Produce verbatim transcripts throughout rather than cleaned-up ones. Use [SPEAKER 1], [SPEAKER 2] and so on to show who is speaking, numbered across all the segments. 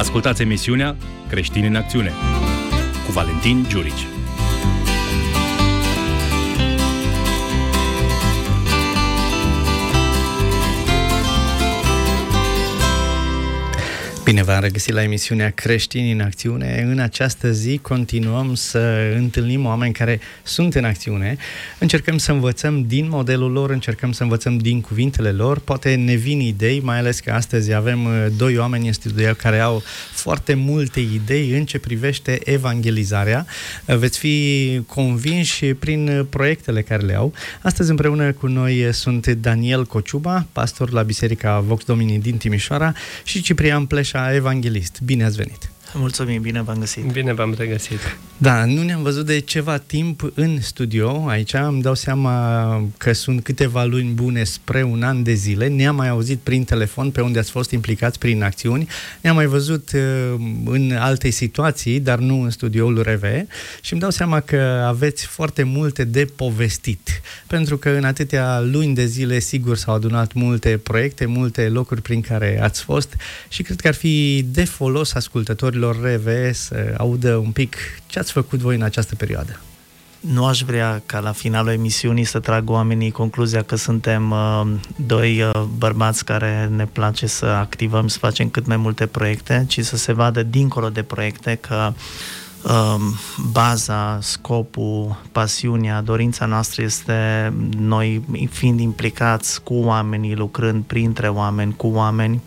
[SPEAKER 1] Ascultați emisiunea Creștini în Acțiune cu Valentin Giurici.
[SPEAKER 2] Bine v-am regăsit la emisiunea Creștini în Acțiune. În această zi continuăm să întâlnim oameni care sunt în acțiune. Încercăm să învățăm din modelul lor, încercăm să învățăm din cuvintele lor. Poate ne vin idei, mai ales că astăzi avem doi oameni în studio care au foarte multe idei în ce privește evangelizarea. Veți fi convinși prin proiectele care le au. Astăzi împreună cu noi sunt Daniel Cociuba, pastor la Biserica Vox Domini din Timișoara, și Ciprian Pleșa, evanghelist. Bine ați venit!
[SPEAKER 3] Mulțumim, bine v-am găsit!
[SPEAKER 4] Bine v-am regăsit!
[SPEAKER 2] Da, nu ne-am văzut de ceva timp în studio, aici îmi dau seama că sunt câteva luni bune spre un an de zile, ne-am mai auzit prin telefon pe unde ați fost implicați prin acțiuni, ne-am mai văzut uh, în alte situații, dar nu în studioul R V și îmi dau seama că aveți foarte multe de povestit, pentru că în atâtea luni de zile sigur s-au adunat multe proiecte, multe locuri prin care ați fost și cred că ar fi de folos ascultătorilor R V să audă un pic ce ați făcut voi în această perioadă.
[SPEAKER 3] Nu aș vrea ca la finalul emisiunii să trag oamenii concluzia că suntem uh, doi uh, bărbați care ne place să activăm, să facem cât mai multe proiecte, ci să se vadă dincolo de proiecte că uh, baza, scopul, pasiunea, dorința noastră este noi fiind implicați cu oamenii, lucrând printre oameni, cu oameni,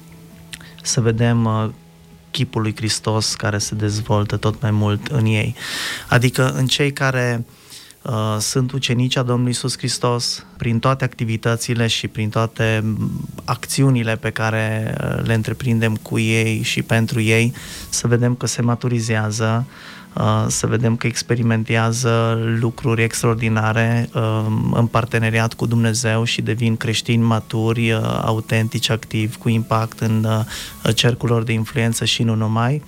[SPEAKER 3] să vedem uh, chipul lui Hristos care se dezvoltă tot mai mult în ei. Adică în cei care uh, sunt ucenici a Domnului Iisus Hristos, prin toate activitățile și prin toate acțiunile pe care le întreprindem cu ei și pentru ei, să vedem că se maturizează, Uh, să vedem că experimentează lucruri extraordinare uh, în parteneriat cu Dumnezeu și devin creștini maturi, uh, autentici, activi, cu impact în uh, cercul lor de influență și nu numai.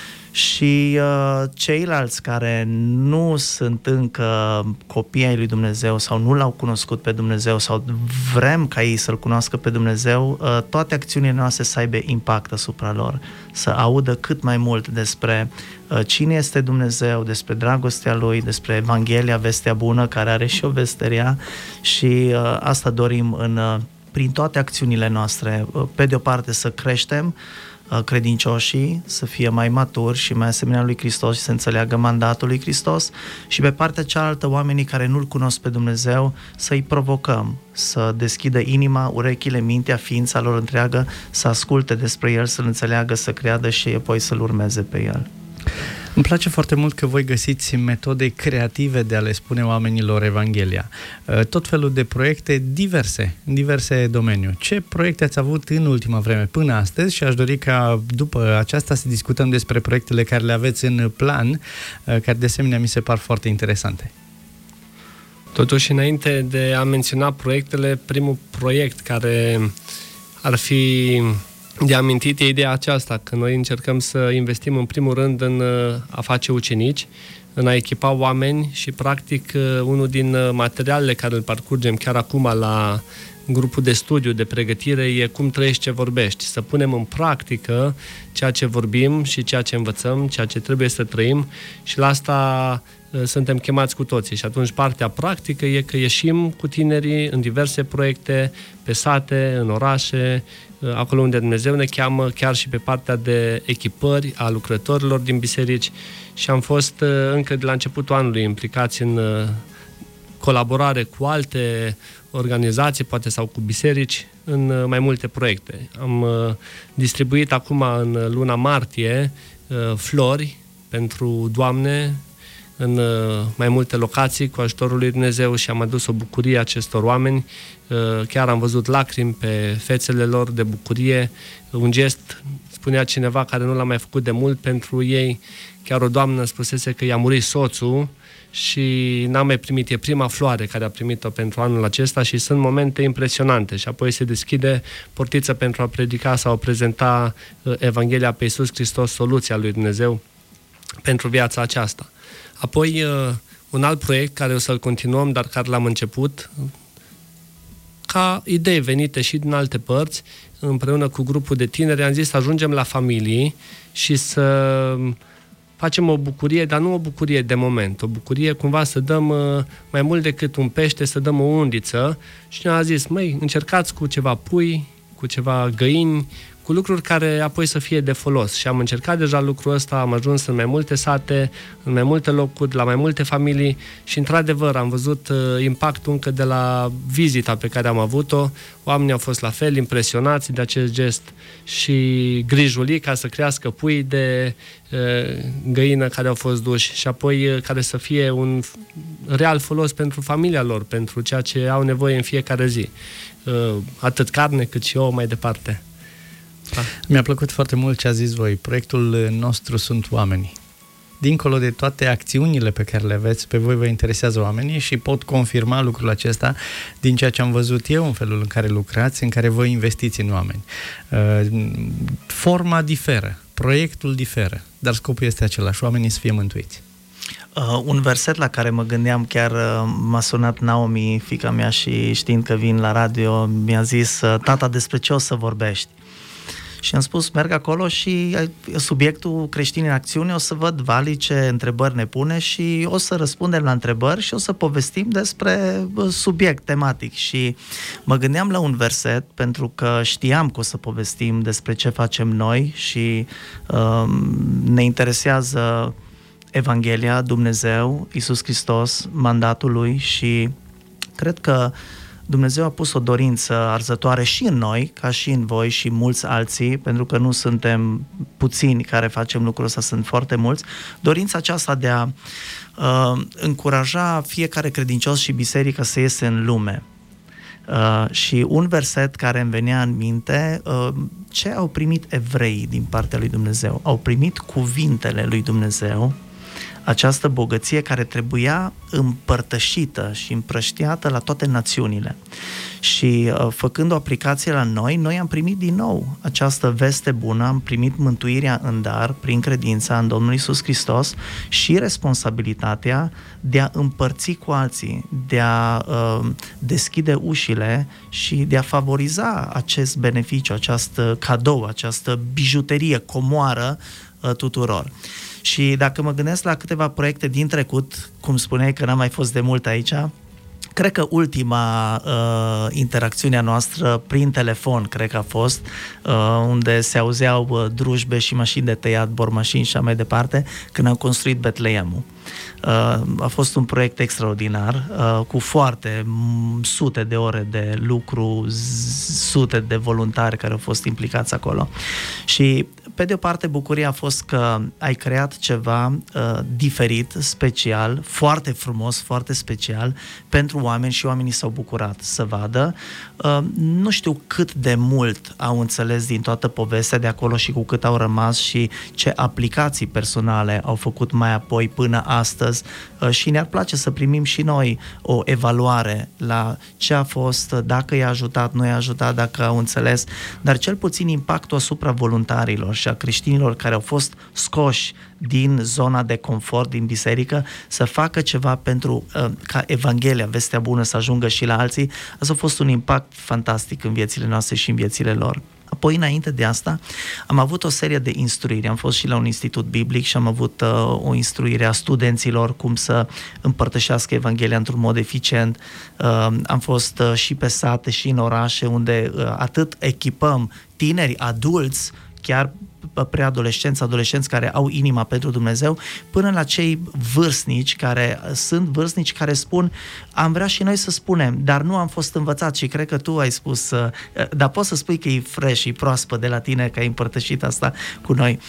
[SPEAKER 3] Și uh, ceilalți care nu sunt încă copii ai lui Dumnezeu sau nu l-au cunoscut pe Dumnezeu sau vrem ca ei să-L cunoască pe Dumnezeu, uh, toate acțiunile noastre să aibă impact asupra lor, să audă cât mai mult despre uh, cine este Dumnezeu, despre dragostea Lui, despre Evanghelia, vestea bună, care are și o vesteria și uh, asta dorim în, uh, prin toate acțiunile noastre. Uh, pe de o parte să creștem credincioșii, să fie mai maturi și mai asemenea lui Hristos și să înțeleagă mandatul lui Hristos și pe partea cealaltă oamenii care nu-L cunosc pe Dumnezeu să-i provocăm, să deschidă inima, urechile, mintea, ființa lor întreagă, să asculte despre El, să-L înțeleagă, să creadă și apoi să-L urmeze pe El.
[SPEAKER 2] Îmi place foarte mult că voi găsiți metode creative de a le spune oamenilor Evanghelia. Tot felul de proiecte diverse, în diverse domenii. Ce proiecte ați avut în ultima vreme până astăzi și aș dori ca după aceasta să discutăm despre proiectele care le aveți în plan, care de asemenea mi se par foarte interesante.
[SPEAKER 4] Totuși, înainte de a menționa proiectele, primul proiect care ar fi de amintit e ideea aceasta, că noi încercăm să investim în primul rând în a face ucenici, în a echipa oameni și practic unul din materialele care îl parcurgem chiar acum la grupul de studiu, de pregătire, e cum trăiești ce vorbești. Să punem în practică ceea ce vorbim și ceea ce învățăm, ceea ce trebuie să trăim și la asta suntem chemați cu toții. Și atunci partea practică e că ieșim cu tinerii în diverse proiecte, pe sate, în orașe, acolo unde Dumnezeu ne cheamă, chiar și pe partea de echipări a lucrătorilor din biserici și am fost încă de la începutul anului implicați în colaborare cu alte organizații, poate sau cu biserici, în mai multe proiecte. Am distribuit acum în luna martie flori pentru doamne în mai multe locații cu ajutorul lui Dumnezeu și am adus o bucurie acestor oameni. Chiar am văzut lacrimi pe fețele lor de bucurie, un gest, spunea cineva, care nu l-a mai făcut de mult pentru ei. Chiar o doamnă spusese că i-a murit soțul și n-a mai primit, e prima floare care a primit-o pentru anul acesta și sunt momente impresionante și apoi se deschide portiță pentru a predica sau a prezenta Evanghelia pe Iisus Hristos, soluția lui Dumnezeu pentru viața aceasta. Apoi, un alt proiect care o să-l continuăm, dar care l-am început, ca idei venite și din alte părți, împreună cu grupul de tineri, am zis să ajungem la familii și să facem o bucurie, dar nu o bucurie de moment, o bucurie cumva să dăm mai mult decât un pește, să dăm o undiță. Și ne-a zis, măi, încercați cu ceva pui, cu ceva găini, cu lucruri care apoi să fie de folos. Și am încercat deja lucrul ăsta, am ajuns în mai multe sate, în mai multe locuri, la mai multe familii și, într-adevăr, am văzut uh, impactul încă de la vizita pe care am avut-o. Oamenii au fost la fel impresionați de acest gest și grijuli ca să crească pui de uh, găină care au fost duși și apoi uh, care să fie un real folos pentru familia lor, pentru ceea ce au nevoie în fiecare zi. Uh, atât carne cât și ouă mai departe. Da.
[SPEAKER 2] Mi-a plăcut foarte mult ce a zis voi. Proiectul nostru sunt oamenii. Dincolo de toate acțiunile pe care le aveți, pe voi vă interesează oamenii și pot confirma lucrul acesta din ceea ce am văzut eu în felul în care lucrați, în care voi investiți în oameni. Forma diferă, proiectul diferă, dar scopul este același, oamenii să fie mântuiți.
[SPEAKER 3] Uh, un verset la care mă gândeam, chiar uh, m-a sunat Naomi, fiica mea, și știind că vin la radio, mi-a zis, tata, despre ce o să vorbești? Și am spus, merg acolo și subiectul Creștini în Acțiune, o să văd Vali ce întrebări ne pune și o să răspundem la întrebări și o să povestim despre subiect tematic. Și mă gândeam la un verset, pentru că știam că o să povestim despre ce facem noi și um, ne interesează Evanghelia, Dumnezeu, Iisus Hristos, mandatul Lui și cred că Dumnezeu a pus o dorință arzătoare și în noi, ca și în voi și mulți alții, pentru că nu suntem puțini care facem lucrul ăsta, sunt foarte mulți. Dorința aceasta de a uh, încuraja fiecare credincios și biserică să iese în lume. Uh, și un verset care îmi venea în minte, uh, ce au primit evreii din partea lui Dumnezeu? Au primit cuvintele lui Dumnezeu, această bogăție care trebuia împărtășită și împrăștiată la toate națiunile. Și uh, făcând o aplicație la noi, noi am primit din nou această veste bună, am primit mântuirea în dar prin credința în Domnul Iisus Hristos și responsabilitatea de a împărți cu alții, de a uh, deschide ușile și de a favoriza acest beneficiu, această cadou, această bijuterie, comoară uh, tuturor. Și dacă mă gândesc la câteva proiecte din trecut, cum spuneai că n-am mai fost de mult aici, cred că ultima uh, interacțiune a noastră prin telefon, cred că a fost, uh, unde se auzeau uh, drujbe și mașini de tăiat, bormașini și așa mai departe, când am construit Betleemul. Uh, a fost un proiect extraordinar, uh, cu foarte m- sute de ore de lucru, z- sute de voluntari care au fost implicați acolo. Și pe de o parte, bucuria a fost că ai creat ceva uh, diferit, special, foarte frumos, foarte special pentru oameni și oamenii s-au bucurat să vadă. Uh, nu știu cât de mult au înțeles din toată povestea de acolo și cu cât au rămas și ce aplicații personale au făcut mai apoi până astăzi uh, și ne-ar place să primim și noi o evaluare la ce a fost, dacă i-a ajutat, nu i-a ajutat, dacă au înțeles, dar cel puțin impactul asupra voluntarilor și a creștinilor care au fost scoși din zona de confort din biserică să facă ceva pentru uh, ca Evanghelia, vestea bună, să ajungă și la alții. Asta a fost un impact fantastic în viețile noastre și în viețile lor. Apoi, înainte de asta, am avut o serie de instruiri. Am fost și la un institut biblic și am avut uh, o instruire a studenților cum să împărtășească Evanghelia într-un mod eficient. Uh, am fost uh, și pe sate și în orașe unde uh, atât echipăm tineri, adulți, chiar preadolescenți, adolescenți care au inima pentru Dumnezeu, până la cei vârstnici care sunt vârstnici care spun, am vrea și noi să spunem, dar nu am fost învățați și cred că tu ai spus, dar poți să spui că e fresh, e proaspăt de la tine, că ai împărtășit asta cu noi.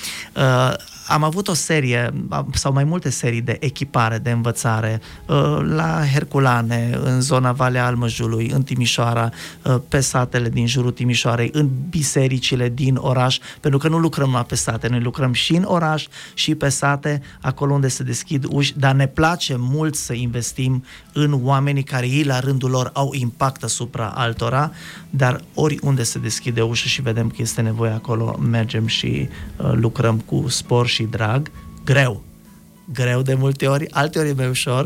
[SPEAKER 3] Am avut o serie, sau mai multe serii de echipare, de învățare, la Herculane, în zona Valea Almăjului, în Timișoara, pe satele din jurul Timișoarei, în bisericile din oraș, pentru că nu lucrăm numai pe sate, noi lucrăm și în oraș și pe sate, acolo unde se deschid uși, dar ne place mult să investim în oamenii care ei la rândul lor au impact asupra altora, dar oriunde se deschide ușă și vedem că este nevoie acolo, mergem și uh, lucrăm cu spor și drag, greu, greu de multe ori, alteori e mai ușor,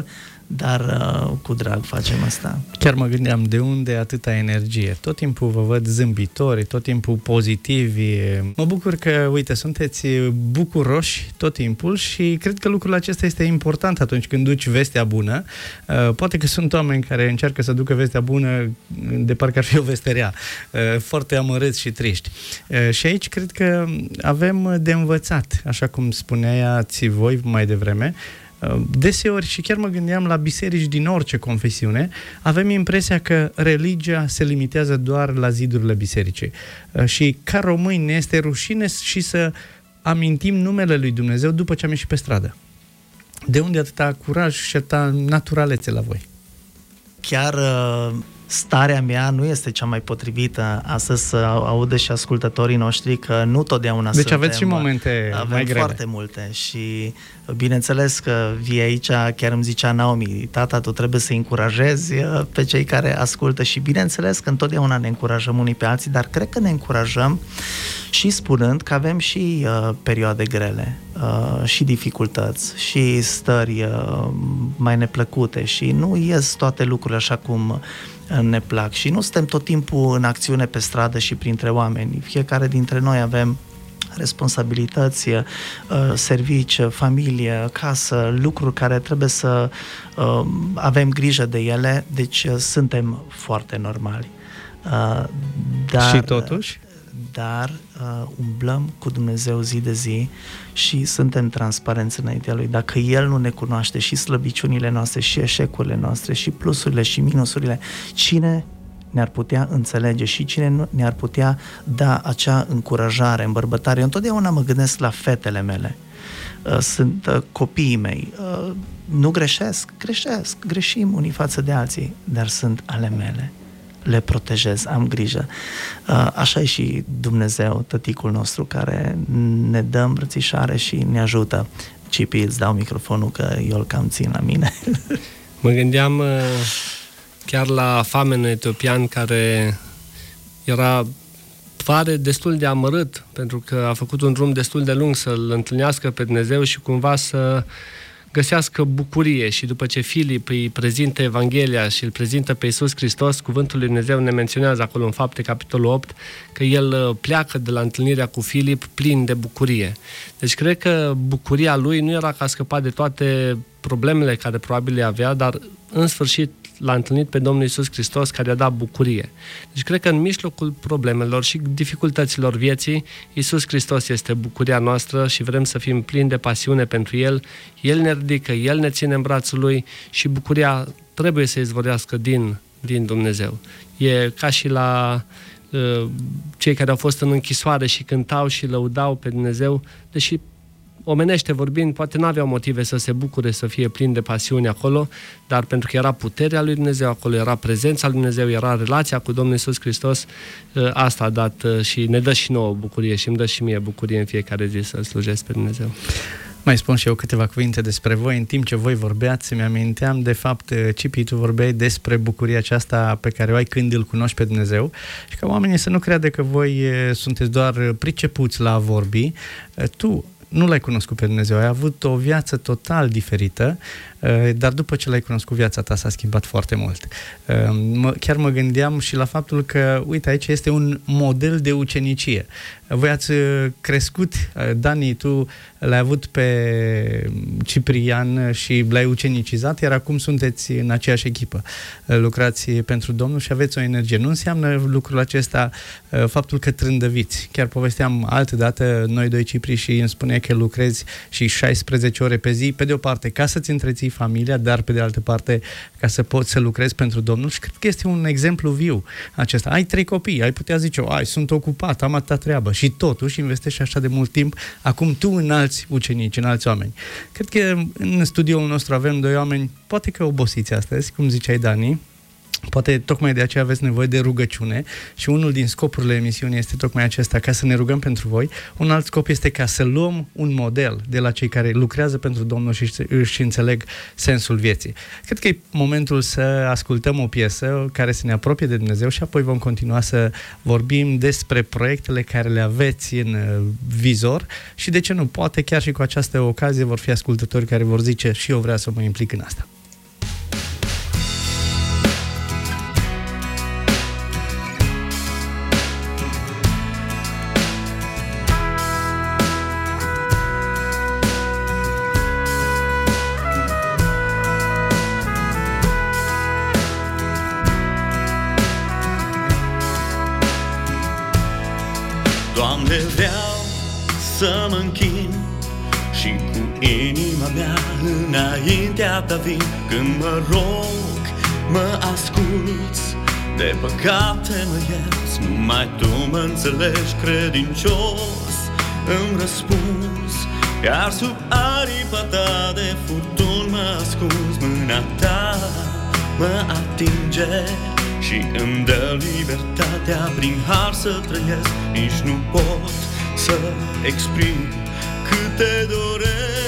[SPEAKER 3] dar uh, cu drag facem asta.
[SPEAKER 2] Chiar mă gândeam, de unde atâta energie? Tot timpul vă văd zâmbitori, tot timpul pozitivi. Mă bucur că, uite, sunteți bucuroși tot timpul și cred că lucrul acesta este important atunci când duci vestea bună. Uh, poate că sunt oameni care încearcă să ducă vestea bună de parcă ar fi o veste rea, uh, foarte amărâți și triști. Uh, și aici cred că avem de învățat, așa cum spuneați voi mai devreme. Deseori, și chiar mă gândeam la biserici din orice confesiune, avem impresia că religia se limitează doar la zidurile bisericii. Și ca români ne este rușine și să amintim numele lui Dumnezeu după ce am ieșit pe stradă. De unde atâta curaj și atâta naturalețe la voi?
[SPEAKER 3] Chiar starea mea nu este cea mai potrivită astăzi să audă și ascultătorii noștri că nu totdeauna
[SPEAKER 2] deci
[SPEAKER 3] suntem...
[SPEAKER 2] Deci aveți și momente
[SPEAKER 3] avem
[SPEAKER 2] mai grele.
[SPEAKER 3] Foarte multe și bineînțeles că vii aici, chiar îmi zicea Naomi, tata, tu trebuie să încurajezi pe cei care ascultă și bineînțeles că întotdeauna ne încurajăm unii pe alții, dar cred că ne încurajăm și spunând că avem și uh, perioade grele, uh, și dificultăți, și stări uh, mai neplăcute și nu ies toate lucrurile așa cum ne plac și nu suntem tot timpul în acțiune pe stradă și printre oameni. Fiecare dintre noi avem responsabilități, servici, familie, casă, lucruri care trebuie să avem grijă de ele, deci suntem foarte normali. Dar,
[SPEAKER 2] și totuși?
[SPEAKER 3] Dar uh, umblăm cu Dumnezeu zi de zi și suntem transparenți înaintea Lui. Dacă El nu ne cunoaște și slăbiciunile noastre, și eșecurile noastre, și plusurile, și minusurile, cine ne-ar putea înțelege și cine ne-ar putea da acea încurajare, îmbărbătare? Eu întotdeauna mă gândesc la fetele mele. Uh, sunt uh, copiii mei. Uh, nu greșesc, greșesc, greșim unii față de alții, dar sunt ale mele. Le protejez, am grijă. Așa e și Dumnezeu, tăticul nostru, care ne dă îmbrățișare și ne ajută. Cipi, îți dau microfonul că eu îl cam țin la mine.
[SPEAKER 4] Mă gândeam chiar la famenul etiopian care era pare destul de amărât, pentru că a făcut un drum destul de lung să-L întâlnească pe Dumnezeu și cumva să găsească bucurie și după ce Filip îi prezintă Evanghelia și îl prezintă pe Iisus Hristos, cuvântul lui Dumnezeu ne menționează acolo în Fapte, capitolul opt, că el pleacă de la întâlnirea cu Filip plin de bucurie. Deci cred că bucuria lui nu era că a scăpat de toate problemele care probabil le avea, dar în sfârșit l-a întâlnit pe Domnul Iisus Hristos care i-a dat bucurie. Deci cred că în mijlocul problemelor și dificultăților vieții, Iisus Hristos este bucuria noastră și vrem să fim plini de pasiune pentru El. El ne ridică, El ne ține în brațul Lui și bucuria trebuie să izvorească din, din Dumnezeu. E ca și la uh, cei care au fost în închisoare și cântau și lăudau pe Dumnezeu, deși omenește vorbind, poate n-aveau motive să se bucure, să fie plin de pasiune acolo, dar pentru că era puterea lui Dumnezeu acolo, era prezența lui Dumnezeu, era relația cu Domnul Iisus Hristos, asta a dat și ne dă și nouă bucurie și îmi dă și mie bucurie în fiecare zi să-L slujesc pe Dumnezeu.
[SPEAKER 2] Mai spun și eu câteva cuvinte despre voi. În timp ce voi vorbeați, mi-aminteam, de fapt, Cipi, tu vorbeai despre bucuria aceasta pe care o ai când îl cunoști pe Dumnezeu și ca oamenii să nu creadă că voi sunteți doar pricepuți la a vorbi. Tu nu l-ai cunoscut pe Dumnezeu, ai avut o viață total diferită, dar după ce l-ai cunoscut, viața ta s-a schimbat foarte mult. Chiar mă gândeam și la faptul că, uite, aici este un model de ucenicie. Voi ați crescut, Dani, tu l-ai avut pe Ciprian și l-ai ucenicizat, iar acum sunteți în aceeași echipă. Lucrați pentru Domnul și aveți o energie. Nu înseamnă lucrul acesta faptul că trândăviți. Chiar povesteam altă dată, noi doi, Cipri, și îmi spunea că lucrezi și șaisprezece ore pe zi, pe de o parte ca să-ți întreții familia, dar pe de altă parte ca să poți să lucrezi pentru Domnul și cred că este un exemplu viu acesta. Ai trei copii, ai putea zice, ai, sunt ocupat, am atâta treabă și totuși investești așa de mult timp, acum tu în alți ucenici, în alți oameni. Cred că în studioul nostru avem doi oameni, poate că obosiți astăzi, cum ziceai, Dani, poate tocmai de aceea aveți nevoie de rugăciune și unul din scopurile emisiunii este tocmai acesta, ca să ne rugăm pentru voi. Un alt scop este ca să luăm un model de la cei care lucrează pentru Domnul și își înțeleg sensul vieții. Cred că e momentul să ascultăm o piesă care să ne apropie de Dumnezeu și apoi vom continua să vorbim despre proiectele care le aveți în vizor și de ce nu, poate chiar și cu această ocazie vor fi ascultători care vor zice și eu vreau să mă implic în asta.
[SPEAKER 5] Doamne, vreau să mă închin și cu inima mea înaintea ta vin. Când mă rog, mă asculți, de păcate mă ierți, numai tu mă înțelegi credincios, îmi răspunzi. Iar sub aripa ta de furtuni mă ascunzi, mâna ta mă atinge și îmi dă libertatea prin har să trăiesc. Nici nu pot să exprim cât te doresc.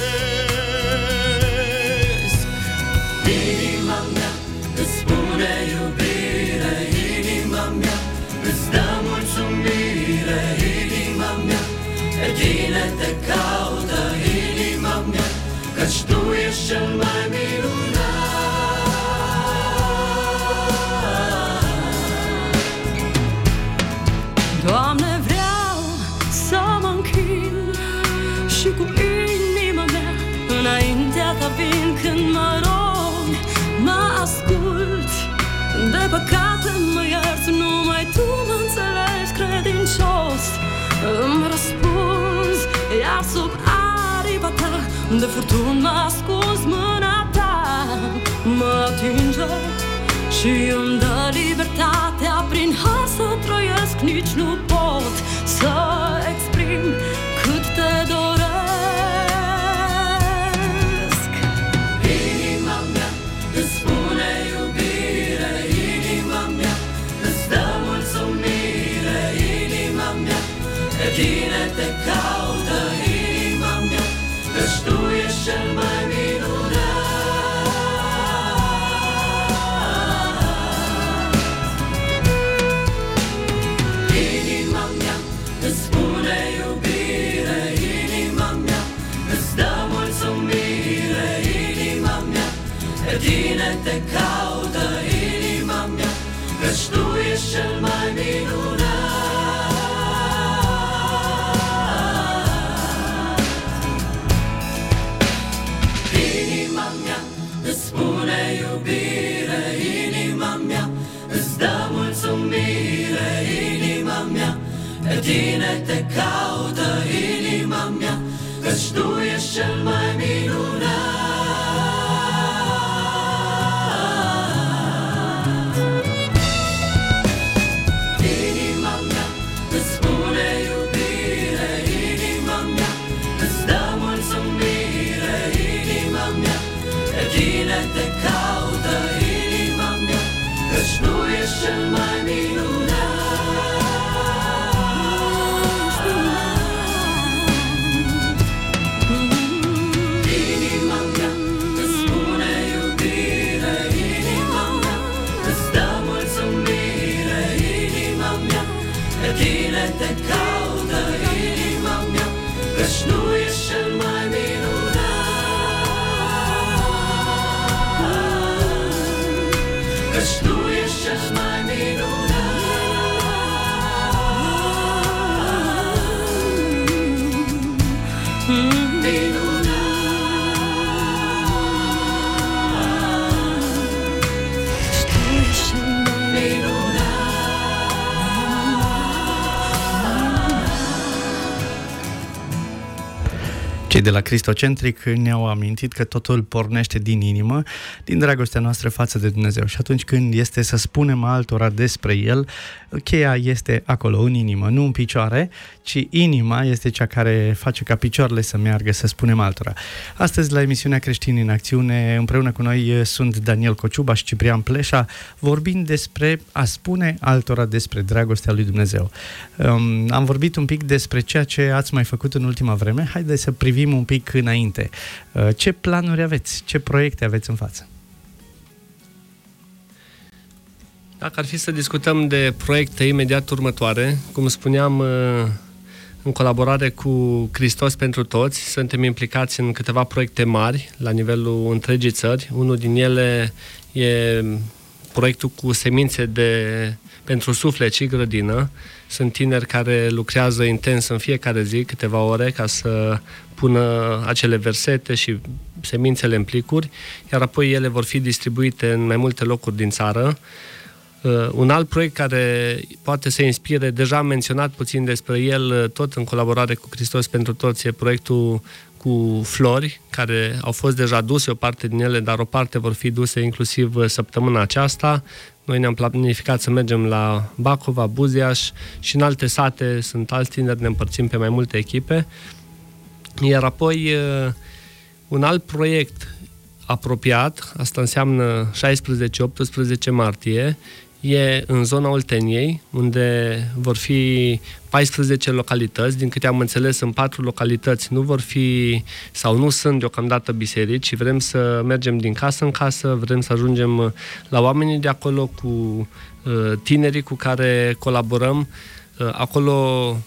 [SPEAKER 5] Inima mea îți spune iubire, inima mea îți dă mulțumire, inima mea pe tine te caută, inima mea, căci tu ești cel mai minunat.
[SPEAKER 6] Doamne, vreau să mă închin și cu inima mea înaintea ta vin. Când mă rog, mă asculți, de păcate mă ierți, numai tu mă înțelegi credincios, îmi răspunzi. Iar sub aripa ta de furtuni mă ascunzi, mâna ta mă atinge și îmi dă libertatea prin har să trăiesc. Nici nu pot să exprim cât te doresc. Inima mea îți spune iubire, inima mea îți dă mulțumire, inima mea pe tine te caută, inima mea, căci tu ești cel mai minunat. Pe tine te caută, inima mea, căci tu ești cel mai minunat. Inima mea îți spune iubire, inima mea îți dă mulțumire, inima mea pe tine te caută, inima mea, căci tu ești cel mai minunat. Te caută, inima mea, căci tu ești cel mai minunat. Inima mea îți spune iubire, inima mea îți dă mulțumire, inima mea pe tine te caută, inima mea, căci tu ești cel mai minunat. Căci tu ești cel mai minunat.
[SPEAKER 2] Cei de la Cristocentric ne-au amintit că totul pornește din inimă, din dragostea noastră față de Dumnezeu. Și atunci când este să spunem altora despre El, cheia este acolo, în inimă, nu în picioare, ci inima este cea care face ca picioarele să meargă, să spunem altora. Astăzi, la emisiunea Creștini în Acțiune, împreună cu noi sunt Daniel Cociuba și Ciprian Pleșa, vorbind despre a spune altora despre dragostea lui Dumnezeu. Um, am vorbit un pic despre ceea ce ați mai făcut în ultima vreme. Haideți să privim un pic înainte. Ce planuri aveți? Ce proiecte aveți în față?
[SPEAKER 4] Dacă ar fi să discutăm de proiecte imediat următoare, cum spuneam, în colaborare cu Hristos pentru Toți, suntem implicați în câteva proiecte mari la nivelul întregii țări. Unul din ele e proiectul cu semințe de, pentru suflet și grădină. Sunt tineri care lucrează intens în fiecare zi, câteva ore, ca să pună acele versete și semințele în plicuri, iar apoi ele vor fi distribuite în mai multe locuri din țară. Uh, un alt proiect care poate să inspire, deja am menționat puțin despre el, tot în colaborare cu Hristos pentru Toți, e proiectul cu flori, care au fost deja duse, o parte din ele, dar o parte vor fi duse inclusiv săptămâna aceasta. Noi ne-am planificat să mergem la Bacova, Buziaș și în alte sate, sunt alți tineri, ne împărțim pe mai multe echipe. Iar apoi un alt proiect apropiat, asta înseamnă șaisprezece optsprezece martie, e în zona Olteniei, unde vor fi paisprezece localități. Din câte am înțeles, în patru localități nu vor fi sau nu sunt deocamdată biserici și vrem să mergem din casă în casă, vrem să ajungem la oamenii de acolo, cu uh, tinerii cu care colaborăm. Uh, acolo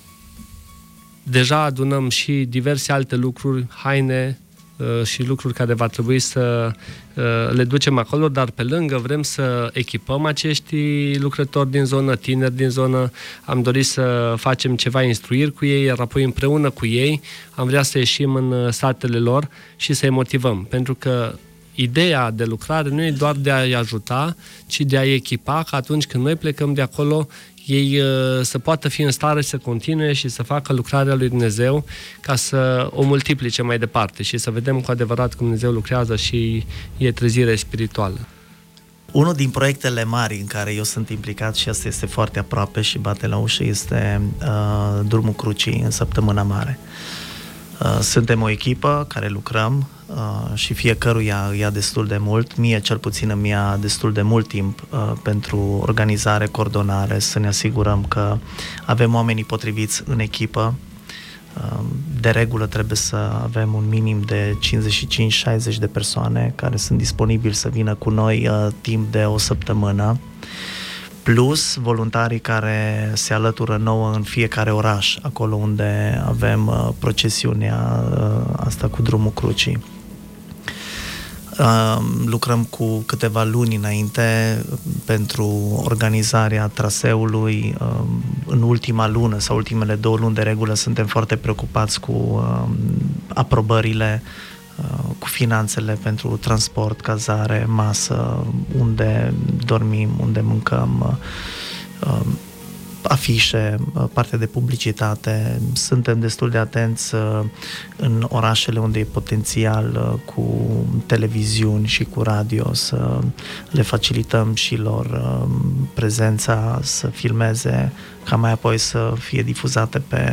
[SPEAKER 4] deja adunăm și diverse alte lucruri, haine, și lucruri care va trebui să le ducem acolo, dar pe lângă vrem să echipăm acești lucrători din zonă, tineri din zonă. Am dorit să facem ceva instruiri cu ei, iar apoi împreună cu ei am vrea să ieșim în satele lor și să-i motivăm, pentru că ideea de lucrare nu e doar de a-i ajuta, ci de a-i echipa, că atunci când noi plecăm de acolo, ei să poată fi în stare să continue și să facă lucrarea lui Dumnezeu ca să o multiplice mai departe și să vedem cu adevărat cum Dumnezeu lucrează și e trezire spirituală.
[SPEAKER 3] Unul din proiectele mari în care eu sunt implicat și asta este foarte aproape și bate la ușă este uh, Drumul Crucii în Săptămâna Mare. Uh, suntem o echipă care lucrăm uh, și fiecăruia îi ia destul de mult. Mie cel puțin îmi ia destul de mult timp uh, pentru organizare, coordonare, să ne asigurăm că avem oamenii potriviți în echipă. Uh, de regulă trebuie să avem un minim de cincizeci și cinci șaizeci de persoane care sunt disponibili să vină cu noi uh, timp de o săptămână, plus voluntarii care se alătură nouă în fiecare oraș, acolo unde avem uh, procesiunea uh, asta cu Drumul Crucii. Uh, lucrăm cu câteva luni înainte pentru organizarea traseului. Uh, în ultima lună sau ultimele două luni de regulă suntem foarte preocupați cu uh, aprobările, cu finanțele pentru transport, cazare, masă, unde dormim, unde mâncăm, afișe, partea de publicitate. Suntem destul de atenți în orașele unde e potențial cu televiziuni și cu radio să le facilităm și lor prezența, să filmeze, ca mai apoi să fie difuzate pe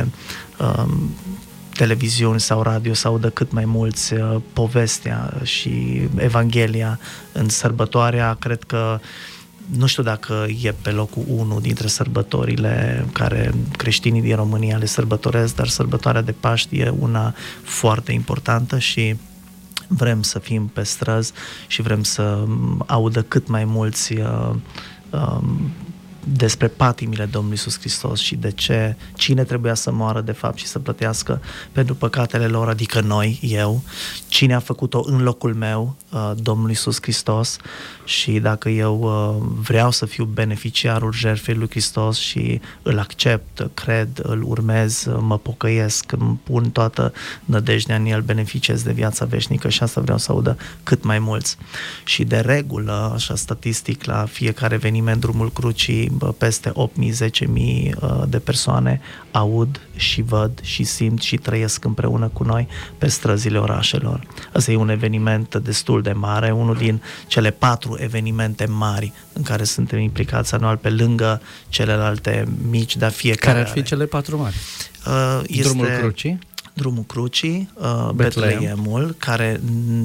[SPEAKER 3] televiziuni sau radio, să audă cât mai mulți uh, povestea și Evanghelia în sărbătoarea. Cred că, nu știu dacă e pe locul unu dintre sărbătorile care creștinii din România le sărbătoresc, dar sărbătoarea de Paști e una foarte importantă și vrem să fim pe străzi și vrem să audă cât mai mulți uh, uh, despre patimile Domnului Iisus Hristos și de ce, cine trebuia să moară de fapt și să plătească pentru păcatele lor, adică noi, eu, cine a făcut-o în locul meu, Domnul Iisus Hristos, și dacă eu vreau să fiu beneficiarul jertfei lui Hristos și îl accept, cred, îl urmez, mă pocăiesc, îmi pun toată nădejdea în el, beneficiez de viața veșnică și asta vreau să audă cât mai mulți. Și de regulă, așa statistic, la fiecare eveniment Drumul Crucii, peste opt mii - zece mii de persoane aud și văd și simt și trăiesc împreună cu noi pe străzile orașelor. Asta e un eveniment destul de mare, unul din cele patru evenimente mari în care suntem implicați anual, pe lângă celelalte mici, dar fiecare
[SPEAKER 2] Care ar fi
[SPEAKER 3] are.
[SPEAKER 2] cele patru mari?
[SPEAKER 3] Uh, este
[SPEAKER 2] Drumul Crucii,
[SPEAKER 3] Drumul Crucii, uh,
[SPEAKER 2] Betleem.
[SPEAKER 3] Betleemul, care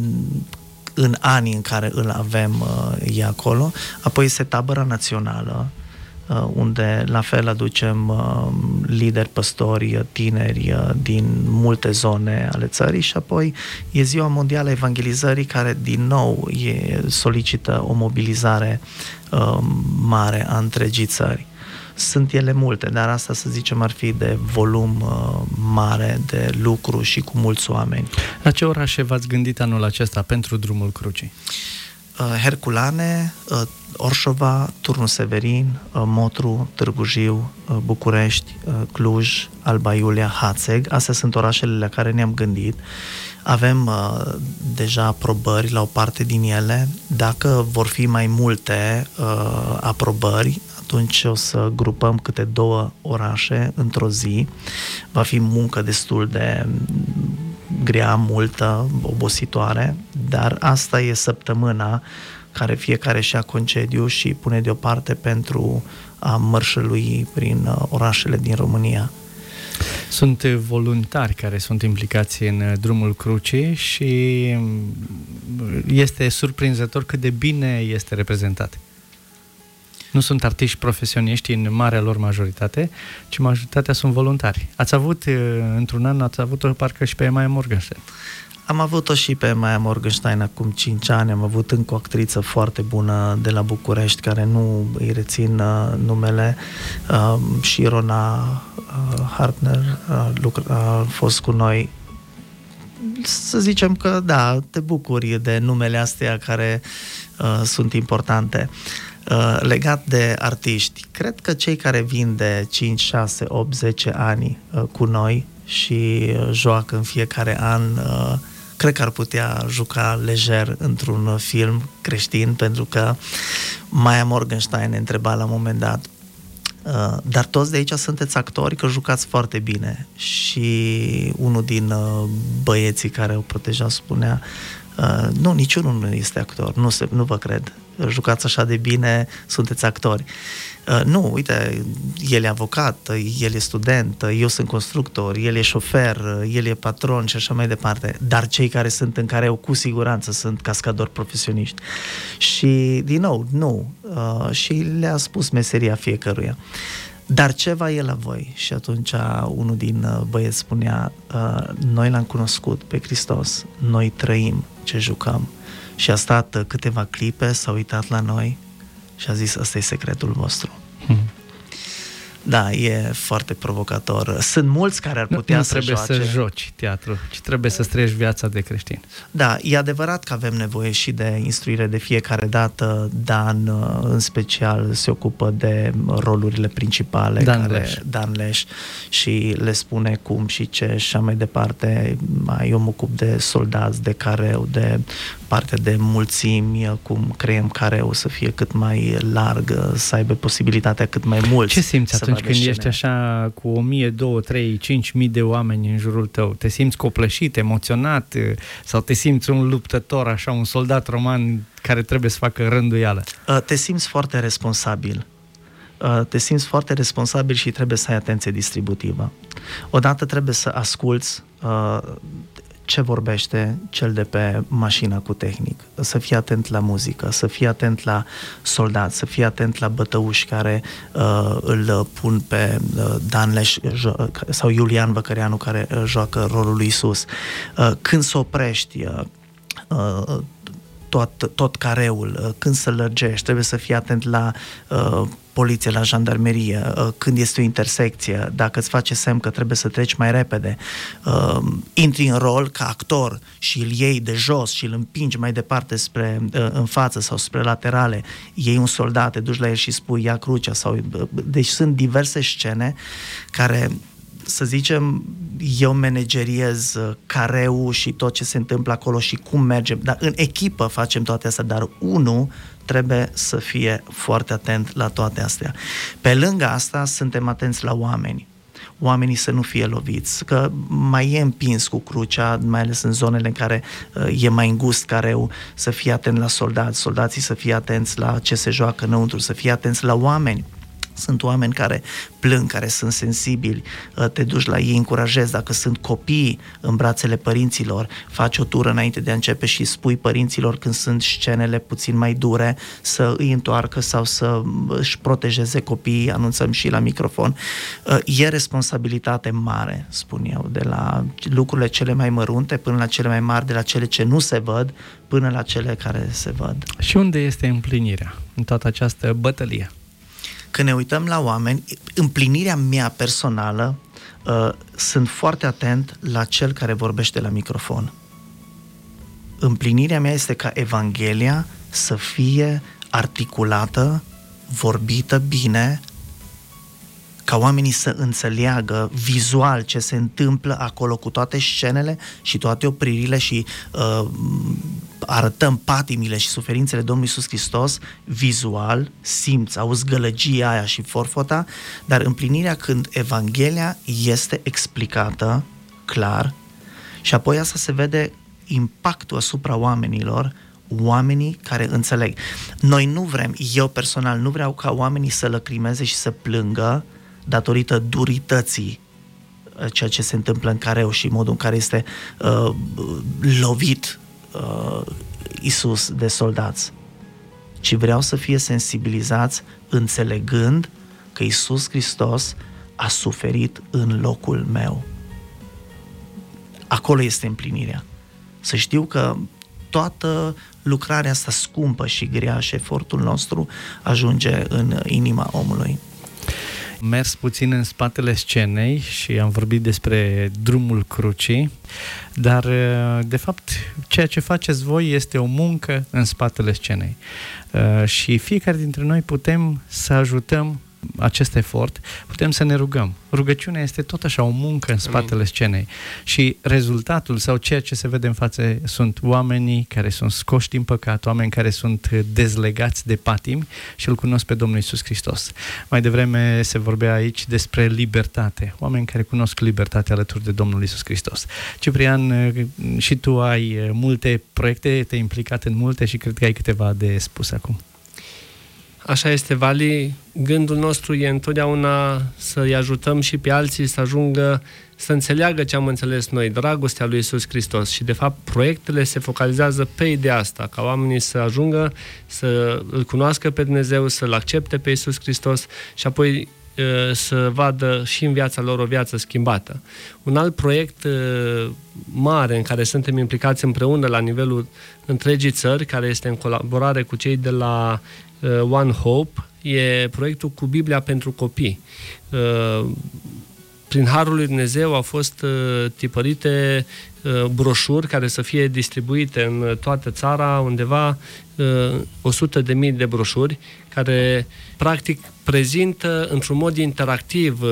[SPEAKER 3] în anii în care îl avem uh, e acolo, apoi este Tabăra Națională, unde la fel aducem uh, lideri, păstori, tineri uh, din multe zone ale țării, și apoi e Ziua Mondială a Evangelizării, care din nou e, solicită o mobilizare uh, mare a întregii țări. Sunt ele multe, dar asta, să zicem, ar fi de volum uh, mare de lucru și cu mulți oameni.
[SPEAKER 2] La ce orașe v-ați gândit anul acesta pentru Drumul Crucii?
[SPEAKER 3] Herculane, Orșova, Turnul Severin, Motru, Târgu Jiu, București, Cluj, Alba Iulia, Hațeg. Astea sunt orașele la care ne-am gândit. Avem uh, deja aprobări la o parte din ele. Dacă vor fi mai multe uh, aprobări, atunci o să grupăm câte două orașe într-o zi. Va fi muncă destul de grea, multă, obositoare, dar asta e săptămâna care fiecare și-a concediu și pune deoparte pentru a mărșălui prin orașele din România.
[SPEAKER 2] Sunt voluntari care sunt implicați în Drumul Crucii și este surprinzător cât de bine este reprezentat. Nu sunt artiști profesioniști în marea lor majoritate, ci majoritatea sunt voluntari. Ați avut, într-un an, ați avut-o parcă și pe Maia Morgenstern.
[SPEAKER 3] Am avut-o și pe Maia Morgenstern acum cinci ani. Am avut încă o actriță foarte bună de la București, care nu îi rețin uh, numele, uh, și Rona uh, Hartner uh, a fost cu noi. Să zicem că, da, te bucuri de numele astea care uh, sunt importante. Uh, legat de artiști, cred că cei care vin de cinci, șase, opt, zece ani uh, cu noi și uh, joacă în fiecare an, uh, cred că ar putea juca lejer într-un film creștin, pentru că Maia Morgenstern ne întreba la un moment dat: uh, dar toți de aici sunteți actori, că jucați foarte bine. Și unul din uh, băieții care o proteja spunea: uh, nu, niciunul nu este actor, nu, se, nu vă cred, jucați așa de bine, sunteți actori. Uh, nu, uite, el e avocat, el e student, eu sunt constructor, el e șofer, el e patron și așa mai departe, dar cei care sunt în careu cu siguranță sunt cascadori profesioniști. Și, din nou, nu. Uh, și le-a spus meseria fiecăruia. Dar ceva e la voi. Și atunci unul din băieți spunea: uh, noi l-am cunoscut pe Hristos, noi trăim ce jucăm. Și a stat câteva clipe, s-a uitat la noi și a zis: ăsta e secretul vostru. Hmm. Da, e foarte provocator. Sunt mulți care ar putea
[SPEAKER 2] nu,
[SPEAKER 3] să
[SPEAKER 2] nu trebuie
[SPEAKER 3] joace.
[SPEAKER 2] să joci teatru, ci trebuie să trăiești viața de creștin.
[SPEAKER 3] Da, e adevărat că avem nevoie și de instruire de fiecare dată. Dan, în special, se ocupă de rolurile principale.
[SPEAKER 2] Dan
[SPEAKER 3] care,
[SPEAKER 2] Leș.
[SPEAKER 3] Dan Leș, și le spune cum și ce și așa mai departe. Eu mă ocup de soldați, de careu, de parte de mulțimi, cum creăm careu să fie cât mai larg, să aibă posibilitatea cât mai mult.
[SPEAKER 2] Ce simți atunci când
[SPEAKER 3] scene.
[SPEAKER 2] ești așa cu o mie, două, trei, cinci mii de oameni în jurul tău? Te simți copleșit, emoționat, sau te simți un luptător, așa, un soldat roman care trebuie să facă rânduială?
[SPEAKER 3] Te simți foarte responsabil. Te simți foarte responsabil și trebuie să ai atenție distributivă. Odată trebuie să asculți ce vorbește cel de pe mașina cu tehnic, să fii atent la muzică, să fii atent la soldați, să fii atent la bătăuși care uh, îl pun pe uh, Dan Leș sau Iulian Văcăreanu, care uh, joacă rolul lui Iisus. Uh, când să oprești uh, uh, tot, tot careul, uh, când să lărgești, trebuie să fii atent la uh, poliție, la jandarmerie, când este o intersecție, dacă îți face semn că trebuie să treci mai repede, uh, intri în rol ca actor și îl iei de jos și îl împingi mai departe spre uh, în față sau spre laterale, iei un soldat, te duci la el și spui ia crucea sau... Uh, deci sunt diverse scene care, să zicem, eu manageriez careul și tot ce se întâmplă acolo și cum mergem, dar în echipă facem toate astea, dar unul trebuie să fie foarte atent la toate astea. Pe lângă asta, suntem atenți la oameni. Oamenii să nu fie loviți, că mai e împins cu crucea, mai ales în zonele în care uh, e mai îngust careu, să fie atent la soldați, soldații să fie atenți la ce se joacă înăuntru, să fie atenți la oameni. Sunt oameni care plâng, care sunt sensibili, te duci la ei, încurajezi. Dacă sunt copii în brațele părinților, faci o tură înainte de a începe și spui părinților când sunt scenele puțin mai dure să îi întoarcă sau să își protejeze copiii, anunțăm și la microfon. E responsabilitate mare, spun eu, de la lucrurile cele mai mărunte până la cele mai mari, de la cele ce nu se văd până la cele care se văd.
[SPEAKER 2] Și unde este împlinirea în toată această bătălie?
[SPEAKER 3] Când ne uităm la oameni, împlinirea mea personală, uh, sunt foarte atent la cel care vorbește la microfon. Împlinirea mea este ca Evanghelia să fie articulată, vorbită bine, ca oamenii să înțeleagă vizual ce se întâmplă acolo cu toate scenele și toate opririle și uh, arătăm patimile și suferințele Domnului Iisus Hristos vizual, simți, auzi gălăgia aia și forfota, dar împlinirea când Evanghelia este explicată clar și apoi asta se vede impactul asupra oamenilor, oamenii care înțeleg. Noi nu vrem, eu personal nu vreau ca oamenii să lăcrimeze și să plângă datorită durității ceea ce se întâmplă în Careu și modul în care este uh, lovit uh, Iisus de soldați, ci vreau să fie sensibilizați înțelegând că Iisus Hristos a suferit în locul meu. Acolo este împlinirea. Să știu că toată lucrarea asta scumpă și grea și efortul nostru ajunge în inima omului.
[SPEAKER 2] Mers puțin în spatele scenei și am vorbit despre drumul crucii, dar de fapt ceea ce faceți voi este o muncă în spatele scenei și fiecare dintre noi putem să ajutăm acest efort, putem să ne rugăm. Rugăciunea este tot așa o muncă în spatele Amin. Scenei și rezultatul sau ceea ce se vede în față sunt oamenii care sunt scoși din păcat, oameni care sunt dezlegați de patimi și îl cunosc pe Domnul Iisus Hristos. Mai devreme se vorbea aici despre libertate, oameni care cunosc libertatea alături de Domnul Iisus Hristos. Ciprian, și tu ai multe proiecte, te-ai implicat în multe și cred că ai câteva de spus acum.
[SPEAKER 4] Așa este, Vali. Gândul nostru e întotdeauna să-i ajutăm și pe alții să ajungă să înțeleagă ce am înțeles noi, dragostea lui Iisus Hristos. Și, de fapt, proiectele se focalizează pe ideea asta, ca oamenii să ajungă să îl cunoască pe Dumnezeu, să-l accepte pe Iisus Hristos și apoi să vadă și în viața lor o viață schimbată. Un alt proiect mare în care suntem implicați împreună la nivelul întregii țări, care este în colaborare cu cei de la One Hope, e proiectul cu Biblia pentru copii. Prin Harul lui Dumnezeu au fost tipărite broșuri care să fie distribuite în toată țara, undeva o sută de mii de broșuri, care practic prezintă într-un mod interactiv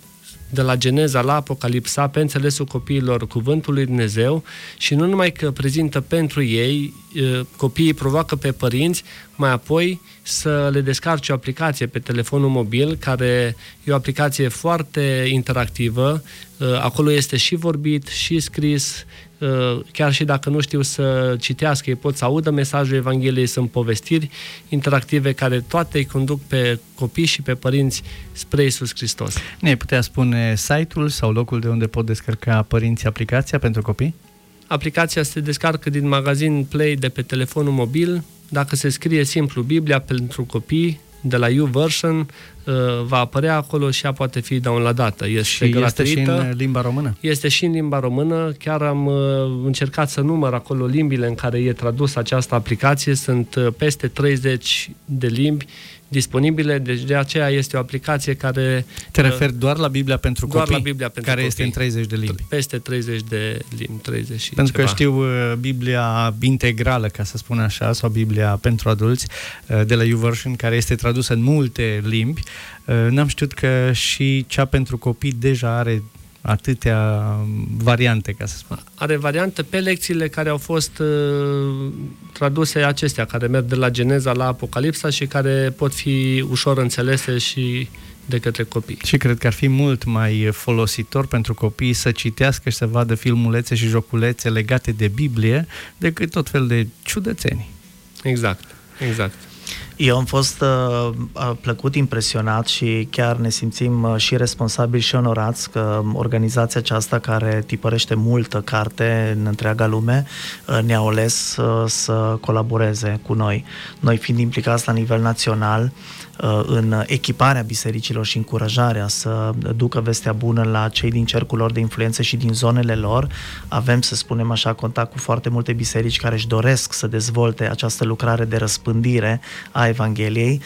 [SPEAKER 4] de la Geneza la Apocalipsa, pe înțelesul copiilor cuvântul lui Dumnezeu și nu numai că prezintă pentru ei, copiii provoacă pe părinți, mai apoi să le descarce o aplicație pe telefonul mobil, care e o aplicație foarte interactivă, acolo este și vorbit, și scris, chiar și dacă nu știu să citească, ei pot să audă mesajul Evangheliei, sunt povestiri interactive care toate îi conduc pe copii și pe părinți spre Iisus Hristos.
[SPEAKER 2] Ne putea spune site-ul sau locul de unde pot descărca părinții aplicația pentru copii?
[SPEAKER 4] Aplicația se descarcă din magazin Play de pe telefonul mobil. Dacă se scrie simplu Biblia pentru copii de la YouVersion, va apărea acolo și ea poate fi downloadată. Este
[SPEAKER 2] și
[SPEAKER 4] gratuită.
[SPEAKER 2] Este și în limba română?
[SPEAKER 4] Este și în limba română. Chiar am încercat să număr acolo limbile în care e tradusă această aplicație. Sunt peste treizeci de limbi disponibile, deci de aceea este o aplicație care...
[SPEAKER 2] Te referi doar la Biblia pentru
[SPEAKER 4] doar
[SPEAKER 2] copii?
[SPEAKER 4] La Biblia pentru
[SPEAKER 2] care
[SPEAKER 4] copii.
[SPEAKER 2] Este în treizeci de limbi?
[SPEAKER 4] Peste treizeci de limbi, treizeci și
[SPEAKER 2] pentru
[SPEAKER 4] ceva.
[SPEAKER 2] Că știu Biblia integrală, ca să spun așa, sau Biblia pentru adulți, de la YouVersion, care este tradusă în multe limbi. N-am știut că și cea pentru copii deja are atâtea variante, ca să spun.
[SPEAKER 4] Are variante pe lecțiile care au fost uh, traduse acestea, care merg de la Geneza la Apocalipsa și care pot fi ușor înțelese și de către copii.
[SPEAKER 2] Și cred că ar fi mult mai folositor pentru copii să citească și să vadă filmulețe și joculețe legate de Biblie decât tot fel de ciudățenii.
[SPEAKER 4] Exact, exact.
[SPEAKER 3] Eu am fost uh, plăcut impresionat și chiar ne simțim uh, și responsabili și onorați că organizația aceasta, care tipărește multă carte în întreaga lume, uh, ne-a ales uh, să colaboreze cu noi. Noi fiind implicați la nivel național uh, în echiparea bisericilor și încurajarea să ducă vestea bună la cei din cercul lor de influență și din zonele lor, avem, să spunem așa, contact cu foarte multe biserici care își doresc să dezvolte această lucrare de răspândire a Evangheliei.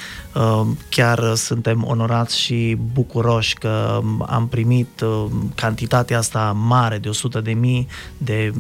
[SPEAKER 3] Chiar suntem onorați și bucuroși că am primit cantitatea asta mare de o sută de mii de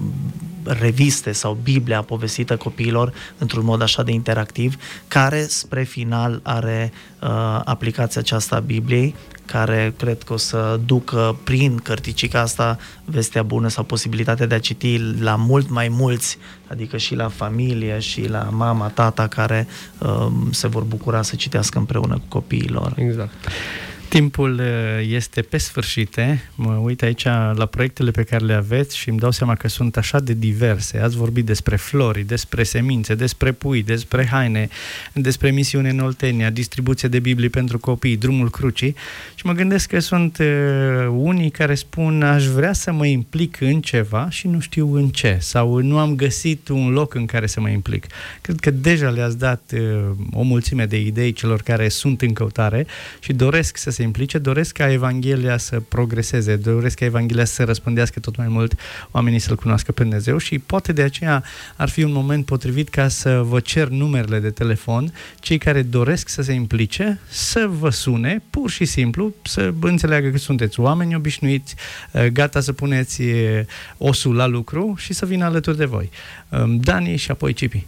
[SPEAKER 3] reviste sau Biblia povestită copiilor într-un mod așa de interactiv, care spre final are uh, aplicația aceasta a Bibliei, care cred că o să ducă prin cărticica asta vestea bună sau posibilitatea de a citi la mult mai mulți, adică și la familie și la mama, tata, care uh, se vor bucura să citească împreună cu copiii lor.
[SPEAKER 4] Exact.
[SPEAKER 2] Timpul este pe sfârșite. Mă uit aici la proiectele pe care le aveți și îmi dau seama că sunt așa de diverse. Ați vorbit despre flori, despre semințe, despre pui, despre haine, despre misiune în Oltenia, distribuție de Biblii pentru copii, drumul crucii, și mă gândesc că sunt uh, unii care spun: aș vrea să mă implic în ceva și nu știu în ce, sau nu am găsit un loc în care să mă implic. Cred că deja le-ați dat uh, o mulțime de idei celor care sunt în căutare și doresc să se implice, doresc ca Evanghelia să progreseze, doresc ca Evanghelia să răspândească tot mai mult, oamenii să-L cunoască pe Dumnezeu, și poate de aceea ar fi un moment potrivit ca să vă cer numerele de telefon, cei care doresc să se implice, să vă sune, pur și simplu, să înțeleagă că sunteți oameni obișnuiți, gata să puneți osul la lucru și să vină alături de voi. Dani și apoi Cipi.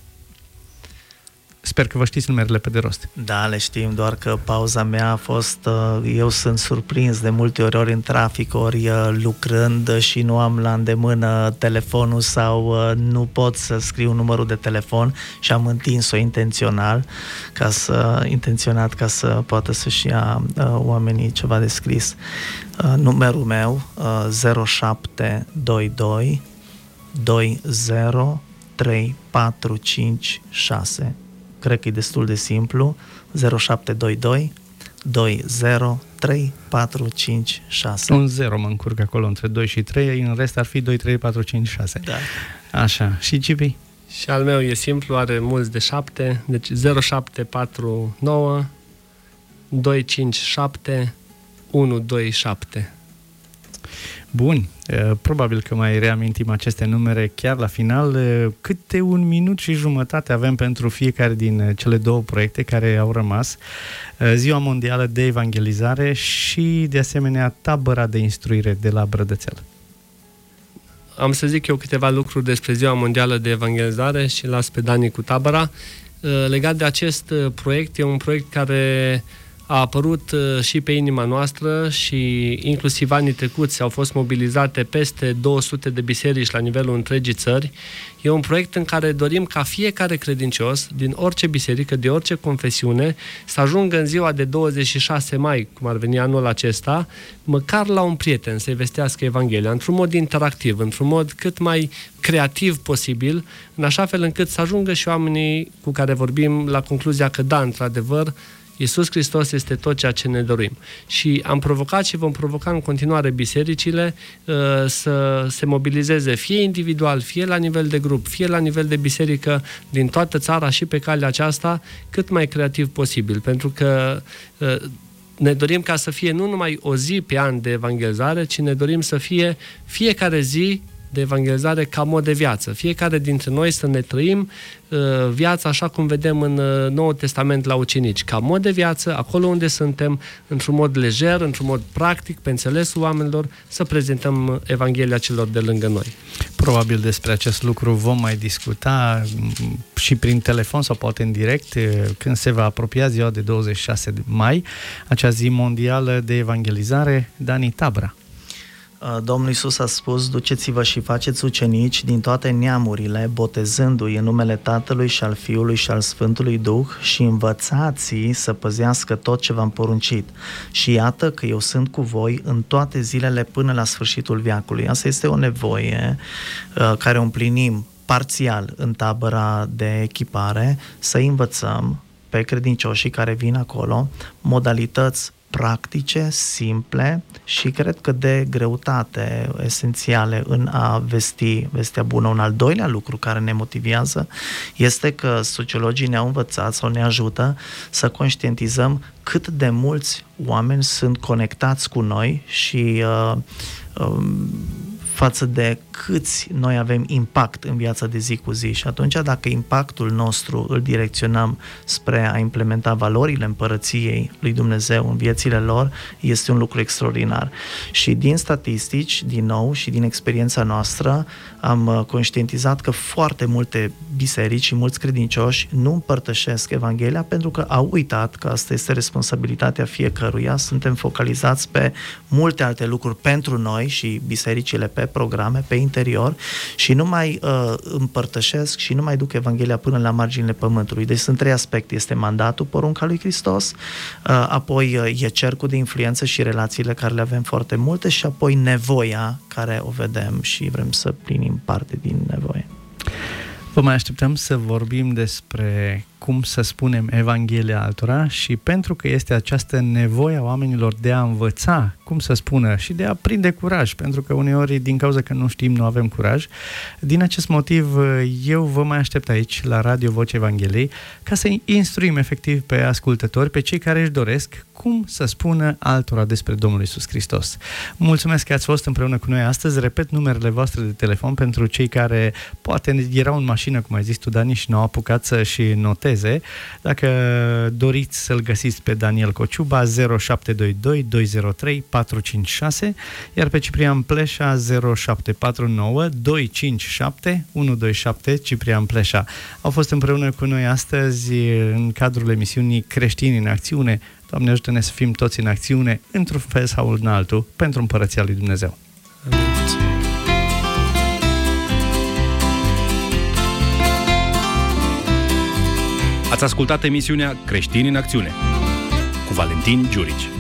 [SPEAKER 2] Sper că vă știți numerele pe de rost.
[SPEAKER 3] Da, le știm, doar că pauza mea a fost, eu sunt surprins de multe ori, ori în trafic, ori lucrând și nu am la îndemână telefonul sau nu pot să scriu numărul de telefon și am întins-o intențional, ca să, intenționat ca să poată să-și ia oamenii ceva de scris. Numerul meu zero șapte doi doi doi zero trei patru cinci șase. Cred că e destul de simplu. Zero șapte doi doi doi zero trei patru cinci șase.
[SPEAKER 2] Un zero mă încurc acolo între doi și trei, în rest ar fi doi trei patru cinci șase.
[SPEAKER 3] Da.
[SPEAKER 2] Așa. Și Cipi?
[SPEAKER 4] Și al meu e simplu, are mulți de șapte, deci zero șapte patru nouă doi cinci șapte unu doi șapte.
[SPEAKER 2] Bun, probabil că mai reamintim aceste numere chiar la final. Câte un minut și jumătate avem pentru fiecare din cele două proiecte care au rămas. Ziua Mondială de Evangelizare și, de asemenea, tabăra de instruire de la Brădățel.
[SPEAKER 4] Am să zic eu câteva lucruri despre Ziua Mondială de Evangelizare și las pe Dani cu tabăra. Legat de acest proiect, e un proiect care a apărut și pe inima noastră și inclusiv anii trecuți au fost mobilizate peste două sute de biserici la nivelul întregii țări. E un proiect în care dorim ca fiecare credincios din orice biserică, de orice confesiune, să ajungă în ziua de douăzeci și șase mai, cum ar veni anul acesta, măcar la un prieten să-i vestească Evanghelia, într-un mod interactiv, într-un mod cât mai creativ posibil, în așa fel încât să ajungă și oamenii cu care vorbim la concluzia că da, într-adevăr, Iisus Hristos este tot ceea ce ne dorim. Și am provocat și vom provoca în continuare bisericile uh, să se mobilizeze fie individual, fie la nivel de grup, fie la nivel de biserică din toată țara și pe calea aceasta cât mai creativ posibil. Pentru că uh, ne dorim ca să fie nu numai o zi pe an de evangelizare, ci ne dorim să fie fiecare zi de evangelizare ca mod de viață. Fiecare dintre noi să ne trăim uh, viața așa cum vedem în uh, Noul Testament la ucenici, ca mod de viață, acolo unde suntem, într-un mod lejer, într-un mod practic, pe înțelesul oamenilor, să prezentăm Evanghelia celor de lângă noi.
[SPEAKER 2] Probabil despre acest lucru vom mai discuta și prin telefon sau poate în direct când se va apropia ziua de douăzeci și șase mai, acea zi mondială de evangelizare. Dani, tabra.
[SPEAKER 3] Domnul Iisus a spus: duceți-vă și faceți ucenici din toate neamurile, botezându-i în numele Tatălui și al Fiului și al Sfântului Duh și învățați-i să păzească tot ce v-am poruncit. Și iată că eu sunt cu voi în toate zilele până la sfârșitul veacului. Asta este o nevoie uh, care o împlinim parțial în tabăra de echipare, să învățăm pe credincioșii care vin acolo modalități practice, simple și cred că de greutate esențiale în a vesti vestea bună. Un al doilea lucru care ne motivează este că sociologii ne-au învățat sau ne ajută să conștientizăm cât de mulți oameni sunt conectați cu noi și uh, uh, față de câți noi avem impact în viața de zi cu zi. Și atunci, dacă impactul nostru îl direcționăm spre a implementa valorile împărăției lui Dumnezeu în viețile lor, este un lucru extraordinar. Și din statistici, din nou, și din experiența noastră, am conștientizat că foarte multe biserici și mulți credincioși nu împărtășesc Evanghelia pentru că au uitat că asta este responsabilitatea fiecăruia. Suntem focalizați pe multe alte lucruri pentru noi și bisericile pe programe, pe interior, și nu mai uh, împărtășesc și nu mai duc Evanghelia până la marginile pământului. Deci sunt trei aspecte. Este mandatul, porunca lui Hristos, uh, apoi uh, e cercul de influență și relațiile care le avem foarte multe, și apoi nevoia care o vedem și vrem să plinim parte din nevoie.
[SPEAKER 2] Vă mai așteptăm să vorbim despre cum să spunem Evanghelia altora, și pentru că este această nevoie a oamenilor de a învăța cum să spună și de a prinde curaj, pentru că uneori, din cauza că nu știm, nu avem curaj. Din acest motiv, eu vă mai aștept aici, la Radio Vocea Evangheliei, ca să instruim efectiv pe ascultători, pe cei care își doresc cum să spună altora despre Domnul Iisus Hristos. Mulțumesc că ați fost împreună cu noi astăzi. Repet numerele voastre de telefon pentru cei care poate erau în mașină, cum ai zis tu, Dani, și n-au apucat să-și noteze. Dacă doriți să-l găsiți pe Daniel Cociuba, zero șapte doi doi doi zero trei patru cinci șase, iar pe Ciprian Pleșa zero șapte patru nouă doi cinci șapte unu doi șapte. Ciprian Pleșa. Au fost împreună cu noi astăzi în cadrul emisiunii Creștini în Acțiune. Doamne, ajută-ne să fim toți în acțiune, într-un fel sau în altul, pentru Împărăția lui Dumnezeu.
[SPEAKER 4] Amin.
[SPEAKER 1] Ați ascultat emisiunea Creștini în Acțiune cu Valentin Giurici.